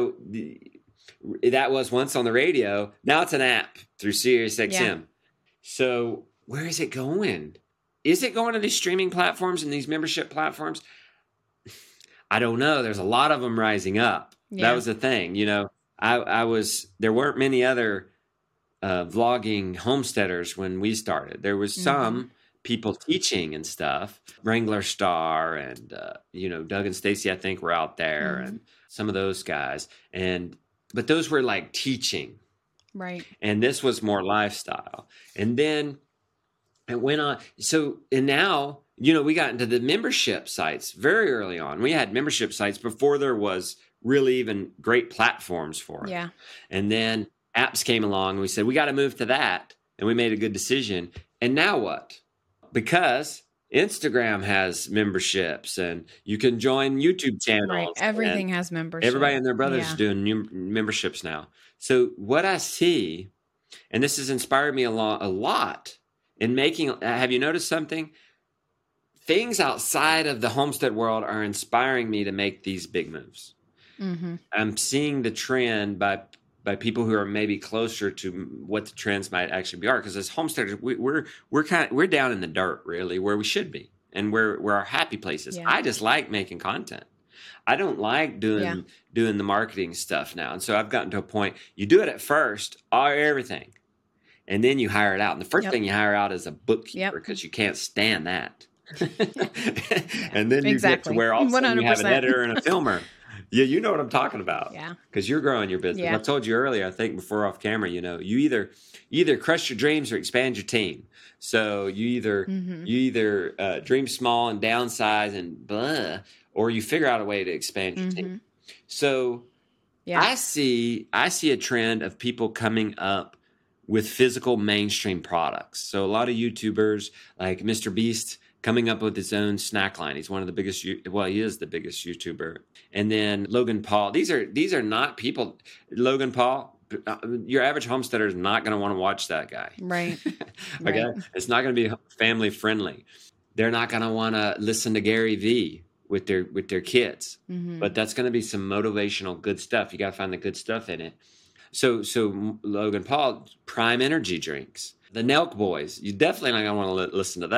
that was once on the radio. Now it's an app through Sirius XM. Yeah. So where is it going? Is it going to these streaming platforms and these membership platforms? I don't know. There's a lot of them rising up. Yeah. That was the thing. There weren't many other vlogging homesteaders when we started. There was some people teaching and stuff. Wrangler Star and, Doug and Stacy, I think, were out there and some of those guys. But those were teaching. Right. And this was more lifestyle. And then it went on. So, and now, we got into the membership sites very early on. We had membership sites before there was really even great platforms for it. Yeah. And then apps came along and we said, we got to move to that. And we made a good decision. And now what? Because Instagram has memberships and you can join YouTube channels. Right. Everything has memberships. Everybody and their brothers doing memberships now. So what I see, and this has inspired me a lot in making, have you noticed something? Things outside of the homestead world are inspiring me to make these big moves. I'm seeing the trend by people who are maybe closer to what the trends might actually be. Because as homesteaders, we're down in the dirt, really, where we should be, and where our happy place is. Yeah. I just like making content. I don't like doing the marketing stuff now, and so I've gotten to a point. You do it at first, everything, and then you hire it out. And the first thing you hire out is a bookkeeper because you can't stand that. And then you get to where all of a sudden you have an editor and a filmer. Yeah, you know what I'm talking about. Yeah, because you're growing your business. Yeah. I told you earlier, I think before off camera, you either crush your dreams or expand your team. So you either dream small and downsize and blah, or you figure out a way to expand your team. So I see a trend of people coming up with physical mainstream products. So a lot of YouTubers like Mr. Beast coming up with his own snack line. He's one of the biggest. He is the biggest YouTuber. And then Logan Paul. These are not people. Logan Paul. Your average homesteader is not going to want to watch that guy. Right. Okay. Right. It's not going to be family friendly. They're not going to want to listen to Gary Vee with their kids. But that's going to be some motivational good stuff. You got to find the good stuff in it. So Logan Paul, Prime Energy drinks. The Nelk Boys. You definitely not going to want to listen to that.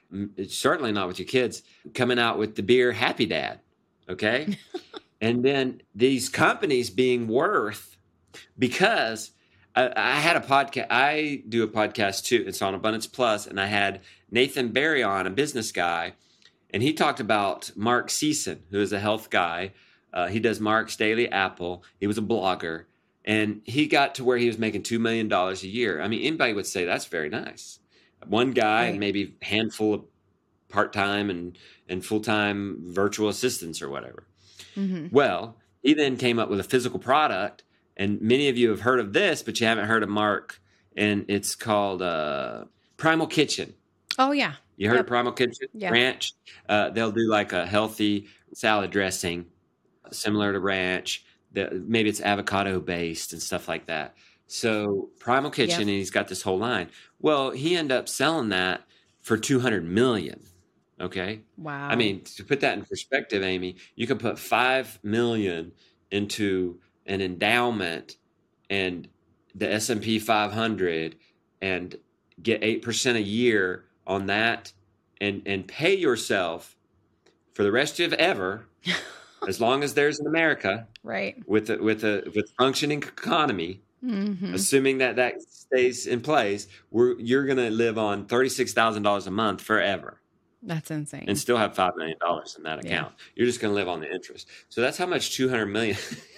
It's certainly not with your kids, coming out with the beer Happy Dad. Okay. And then these companies being worth, because I had a podcast. I do a podcast too. It's on Abundance Plus, and I had Nathan Barry on, a business guy, and he talked about Mark Sisson, who is a health guy. He does Mark's Daily Apple. He was a blogger, and he got to where he was making $2 million a year. I mean, anybody would say that's very nice. One guy and maybe a handful of part-time and full-time virtual assistants or whatever. Mm-hmm. Well, he then came up with a physical product. And many of you have heard of this, but you haven't heard of Mark. And it's called Primal Kitchen. Oh, yeah. You heard of Primal Kitchen? Yeah. Ranch. They'll do like a healthy salad dressing, similar to ranch. Maybe it's avocado based and stuff like that. So Primal Kitchen, and he's got this whole line. Well, he ended up selling that for $200 million. Okay. Wow. I mean, to put that in perspective, Amy, you can put $5 million into an endowment and the S&P 500 and get 8% a year on that and pay yourself for the rest of ever, as long as there's an America, right? With a functioning economy, assuming that stays in place, you're going to live on $36,000 a month forever. That's insane. And still have $5 million in that account. You're just going to live on the interest. So that's how much $200 million.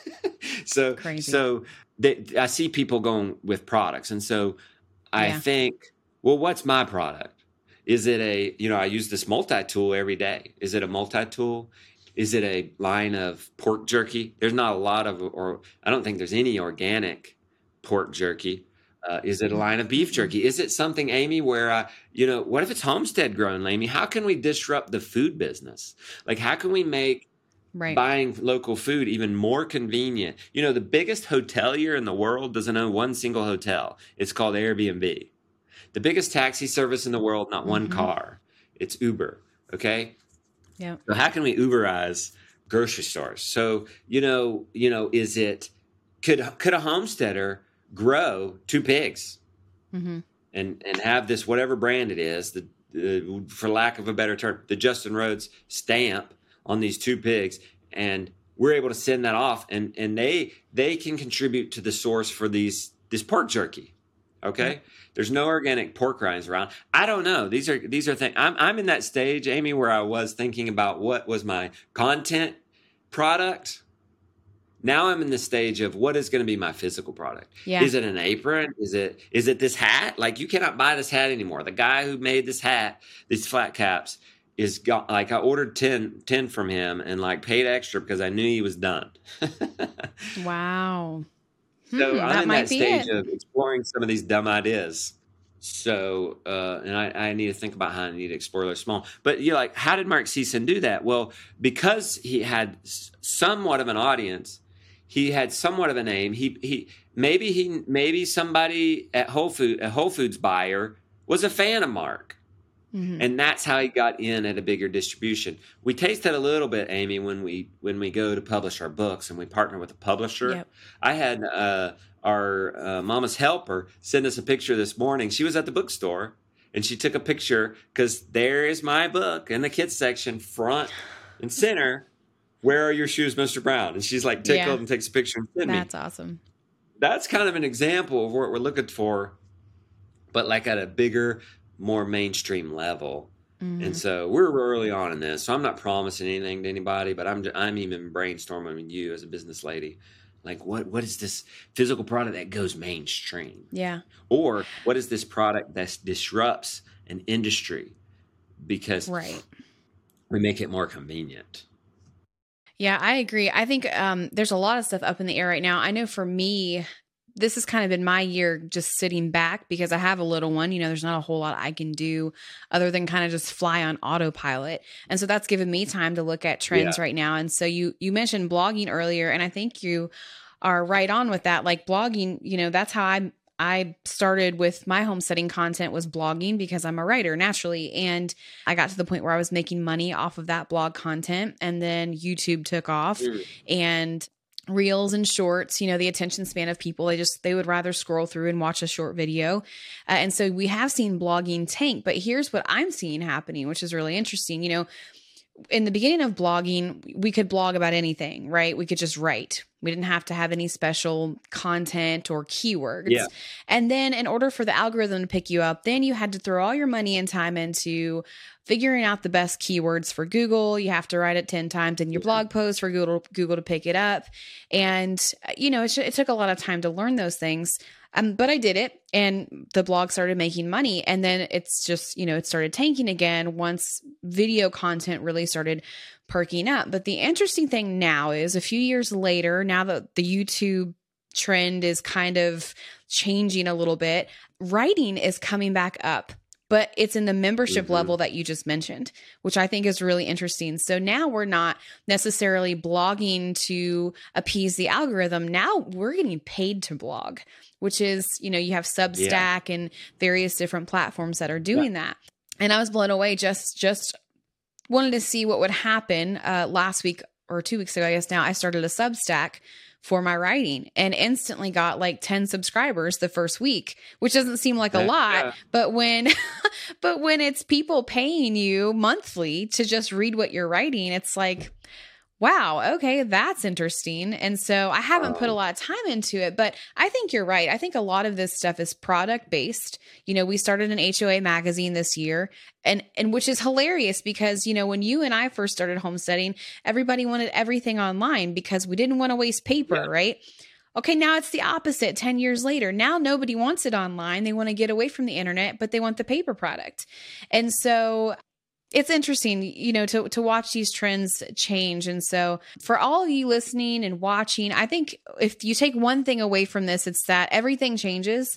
So crazy. So I see people going with products. And so I think, well, what's my product? Is it I use this multi-tool every day. Is it a multi-tool? Is it a line of pork jerky? There's not a lot of, or I don't think there's any organic pork jerky. Is it a line of beef jerky? Is it something, Amy, where, what if it's homestead grown, Amy? How can we disrupt the food business? Like, how can we make buying local food even more convenient? The biggest hotelier in the world doesn't own one single hotel. It's called Airbnb. The biggest taxi service in the world, not one car. It's Uber. Okay. Yeah. So how can we Uberize grocery stores? So, is it, could a homesteader grow 2 pigs and have this, whatever brand it is, for lack of a better term, the Justin Rhodes stamp on these 2 pigs, and we're able to send that off, and they can contribute to the source for this pork jerky. Okay. There's no organic pork rinds around. I don't know. These are things. I'm in that stage, Amy, where I was thinking about what was my content product. Now I'm in the stage of what is going to be my physical product. Yeah. Is it an apron? Is it this hat? Like, you cannot buy this hat anymore. The guy who made this hat, these flat caps, is got, like, I ordered 10 from him and like paid extra because I knew he was done. Wow. So I'm in that stage of exploring some of these dumb ideas. So, and I need to think about how I need to explore those small. But how did Mark Sisson do that? Well, because he had somewhat of an audience, he had somewhat of a name. Maybe somebody at Whole Foods buyer was a fan of Mark. And that's how he got in at a bigger distribution. We taste that a little bit, Amy, when we go to publish our books and we partner with a publisher. Yep. I had our Mama's Helper send us a picture this morning. She was at the bookstore and she took a picture because there is my book in the kids section, front and center. Where are your shoes, Mr. Brown? And she's like tickled and takes a picture and sends me. That's awesome. That's kind of an example of what we're looking for, but like at a bigger, more mainstream level. And so we're early on in this, so I'm not promising anything to anybody, but I'm even brainstorming with you as a business lady, like what is this physical product that goes mainstream? Yeah. Or what is this product that disrupts an industry because we make it more convenient? Yeah, I agree. I think there's a lot of stuff up in the air right now. I know for me, this has kind of been my year just sitting back because I have a little one. There's not a whole lot I can do other than kind of just fly on autopilot. And so that's given me time to look at trends right now. And so you mentioned blogging earlier, and I think you are right on with that. Like blogging, that's how I started with my homesteading content, was blogging, because I'm a writer naturally. And I got to the point where I was making money off of that blog content, and then YouTube took off and reels and shorts, the attention span of people. They would rather scroll through and watch a short video. And so we have seen blogging tank, but here's what I'm seeing happening, which is really interesting. In the beginning of blogging, we could blog about anything, right? We could just write. We didn't have to have any special content or keywords. Yeah. And then in order for the algorithm to pick you up, then you had to throw all your money and time into figuring out the best keywords for Google. You have to write it 10 times in your blog post for Google to pick it up. And, it took a lot of time to learn those things. But I did it, and the blog started making money. And then it's just, it started tanking again once video content really started perking up. But the interesting thing now is a few years later, now that the YouTube trend is kind of changing a little bit, writing is coming back up. But it's in the membership level that you just mentioned, which I think is really interesting. So now we're not necessarily blogging to appease the algorithm. Now we're getting paid to blog, which is, you have Substack and various different platforms that are doing that. And I was blown away. Just wanted to see what would happen. Last week or 2 weeks ago, I guess now, I started a Substack for my writing and instantly got like 10 subscribers the first week, which doesn't seem like a lot, but when it's people paying you monthly to just read what you're writing, it's like, wow, okay, that's interesting. And so I haven't put a lot of time into it, but I think you're right. I think a lot of this stuff is product based. We started an HOA magazine this year, and which is hilarious because, when you and I first started homesteading, everybody wanted everything online because we didn't want to waste paper, right? Okay, now it's the opposite 10 years later. Now nobody wants it online. They want to get away from the internet, but they want the paper product. And so it's interesting, to watch these trends change. And so for all of you listening and watching, I think if you take one thing away from this, it's that everything changes.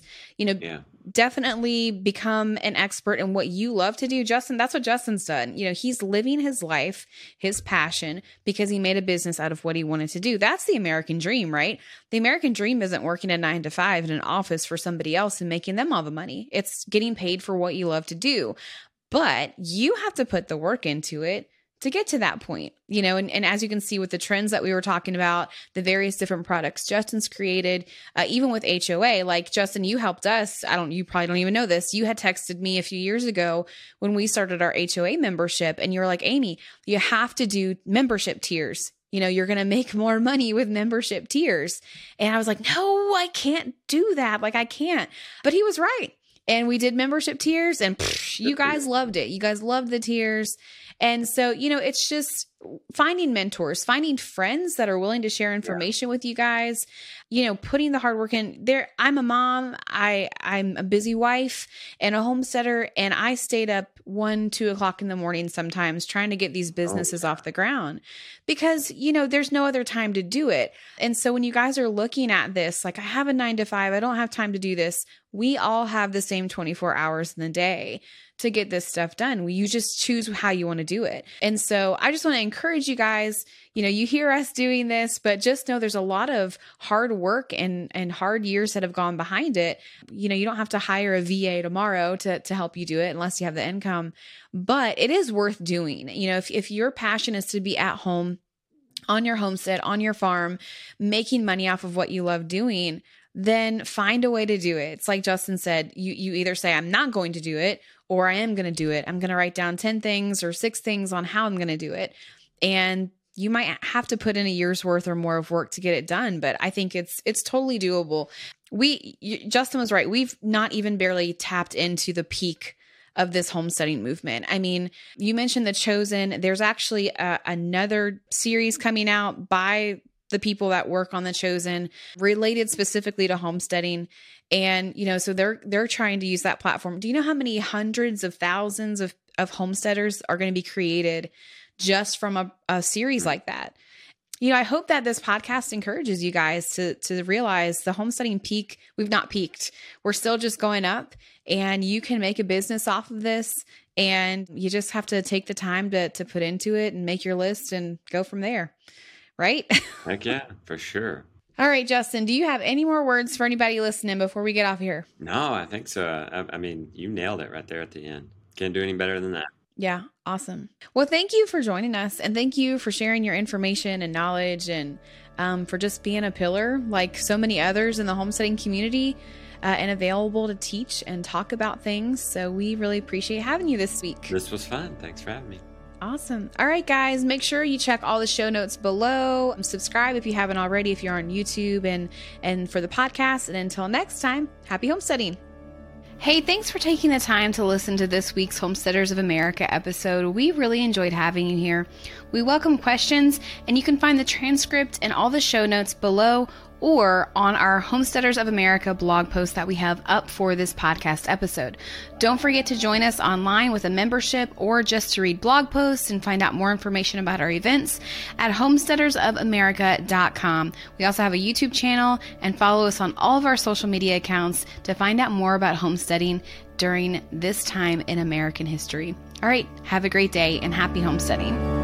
Definitely become an expert in what you love to do. Justin, that's what Justin's done. He's living his life, his passion, because he made a business out of what he wanted to do. That's the American dream, right? The American dream isn't working a 9 to 5 in an office for somebody else and making them all the money. It's getting paid for what you love to do. But you have to put the work into it to get to that point, and as you can see with the trends that we were talking about, the various different products Justin's created, even with HOA, like Justin, you helped us. You probably don't even know this. You had texted me a few years ago when we started our HOA membership, and you were like, Amy, you have to do membership tiers. You're going to make more money with membership tiers. And I was like, no, I can't do that. Like, I can't. But he was right. And we did membership tiers, and you guys loved it. You guys loved the tiers. And so, it's just finding mentors, finding friends that are willing to share information with you guys, putting the hard work in there. I'm a mom. I'm a busy wife and a homesteader, and I stayed up 1, 2 o'clock in the morning sometimes trying to get these businesses off the ground because, there's no other time to do it. And so when you guys are looking at this, like I have a 9 to 5, I don't have time to do this. We all have the same 24 hours in the day to get this stuff done. You just choose how you want to do it. And so I just want to encourage you guys, you hear us doing this, but just know there's a lot of hard work and hard years that have gone behind it. You don't have to hire a VA tomorrow to help you do it unless you have the income, but it is worth doing. If your passion is to be at home on your homestead, on your farm, making money off of what you love doing, then find a way to do it. It's like Justin said, you either say, I'm not going to do it, or I am going to do it. I'm going to write down 10 things or 6 things on how I'm going to do it. And you might have to put in a year's worth or more of work to get it done. But I think it's totally doable. Justin was right. We've not even barely tapped into the peak of this homesteading movement. I mean, you mentioned The Chosen. There's actually another series coming out by the people that work on The Chosen related specifically to homesteading. And, so they're trying to use that platform. Do you know how many hundreds of thousands of homesteaders are going to be created just from a series like that? I hope that this podcast encourages you guys to realize the homesteading peak, we've not peaked. We're still just going up, and you can make a business off of this, and you just have to take the time to put into it and make your list and go from there. Right? Heck yeah, for sure. All right, Justin, do you have any more words for anybody listening before we get off here? No, I think so. I mean, you nailed it right there at the end. Can't do any better than that. Yeah. Awesome. Well, thank you for joining us, and thank you for sharing your information and knowledge. And for just being a pillar like so many others in the homesteading community, and available to teach and talk about things. So we really appreciate having you this week. This was fun. Thanks for having me. Awesome. All right, guys, make sure you check all the show notes below. Subscribe if you haven't already, if you're on YouTube and for the podcast. And until next time, happy homesteading. Hey, thanks for taking the time to listen to this week's Homesteaders of America episode. We really enjoyed having you here. We welcome questions, and you can find the transcript and all the show notes below or on our Homesteaders of America blog post that we have up for this podcast episode. Don't forget to join us online with a membership or just to read blog posts and find out more information about our events at homesteadersofamerica.com. We also have a YouTube channel, and follow us on all of our social media accounts to find out more about homesteading during this time in American history. All right, have a great day and happy homesteading.